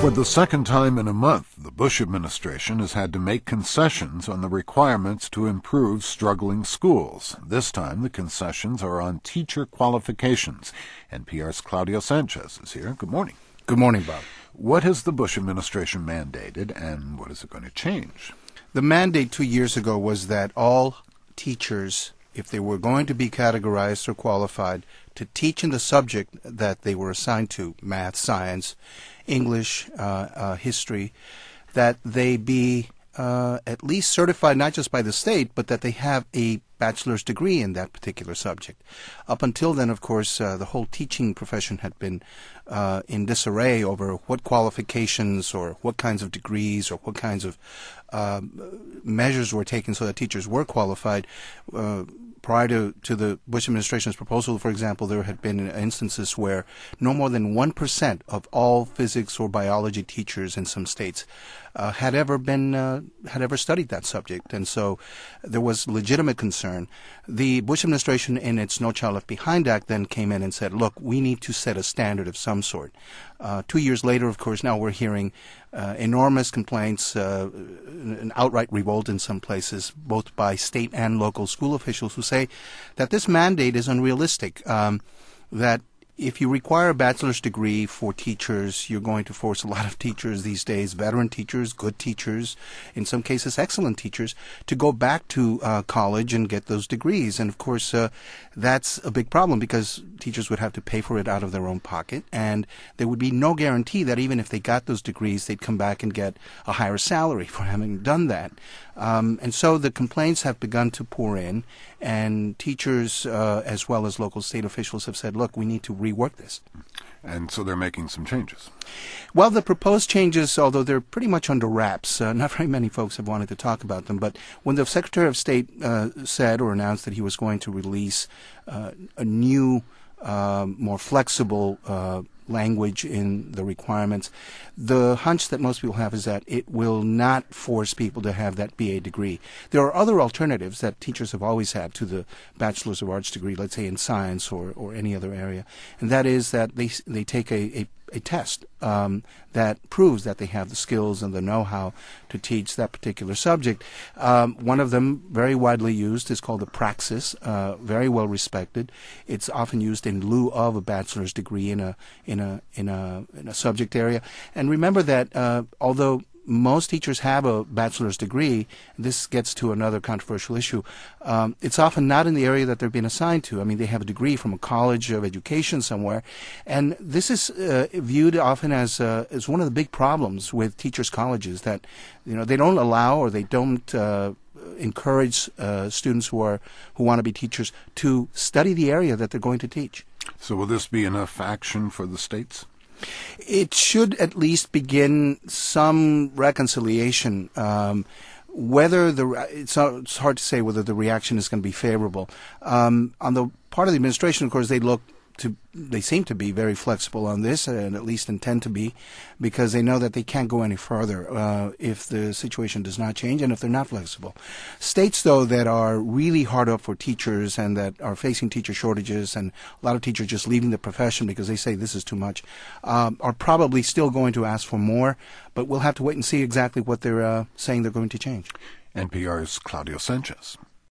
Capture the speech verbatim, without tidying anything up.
For the second time in a month, the Bush administration has had to make concessions on the requirements to improve struggling schools. This time, the concessions are on teacher qualifications. N P R's Claudio Sanchez is here. Good morning. Good morning, Bob. What has the Bush administration mandated, and what is it going to change? The mandate two years ago was that all teachers, if they were going to be categorized or qualified to teach in the subject that they were assigned to, math, science, English, uh, uh, history, that they be uh, at least certified not just by the state, but that they have a bachelor's degree in that particular subject. Up until then, of course, uh, the whole teaching profession had been uh, in disarray over what qualifications or what kinds of degrees or what kinds of uh, measures were taken so that teachers were qualified. Uh, Prior to, to the Bush administration's proposal, for example, there had been instances where no more than one percent of all physics or biology teachers in some states uh, had ever been uh, had ever studied that subject, and so there was legitimate concern. The Bush administration, in its No Child Left Behind Act, then came in and said, "Look, we need to set a standard of some sort." Uh, two years later, of course, now we're hearing uh, enormous complaints, uh, an outright revolt in some places, both by state and local school officials, who say that this mandate is unrealistic, um, that if you require a bachelor's degree for teachers, you're going to force a lot of teachers these days, veteran teachers, good teachers, in some cases excellent teachers, to go back to uh, college and get those degrees. And of course, uh, that's a big problem because teachers would have to pay for it out of their own pocket, and there would be no guarantee that even if they got those degrees, they'd come back and get a higher salary for having done that. Um, and so the complaints have begun to pour in, and teachers uh, as well as local state officials have said, look, we need to rework this. And so they're making some changes. Well, the proposed changes, although they're pretty much under wraps, uh, not very many folks have wanted to talk about them, but when the Secretary of State uh, said or announced that he was going to release uh, a new, uh, more flexible uh language in the requirements, the hunch that most people have is that it will not force people to have that B A degree. There are other alternatives that teachers have always had to the Bachelor's of Arts degree, let's say in science or, or any other area, and that is that they they take a, a a test um, that proves that they have the skills and the know-how to teach that particular subject. Um, one of them, very widely used, is called the Praxis, uh, very well respected. It's often used in lieu of a bachelor's degree in a in a in a in a subject area. And remember that uh, although most teachers have a bachelor's degree, this gets to another controversial issue. Um, it's often not in the area that they're being assigned to. I mean, they have a degree from a college of education somewhere, and this is uh, viewed often as uh, as one of the big problems with teachers' colleges, that you know they don't allow or they don't uh, encourage uh, students who are who want to be teachers to study the area that they're going to teach. So will this be enough action for the states? It should at least begin some reconciliation. Um, whether the it's, it's hard to say whether the reaction is going to be favorable. Um, on the part of the administration, of course, they look to they seem to be very flexible on this, and at least intend to be, because they know that they can't go any further uh, if the situation does not change and if they're not flexible. States, though, that are really hard up for teachers and that are facing teacher shortages and a lot of teachers just leaving the profession because they say this is too much, um, are probably still going to ask for more, but we'll have to wait and see exactly what they're uh, saying they're going to change. N P R's Claudio Sanchez.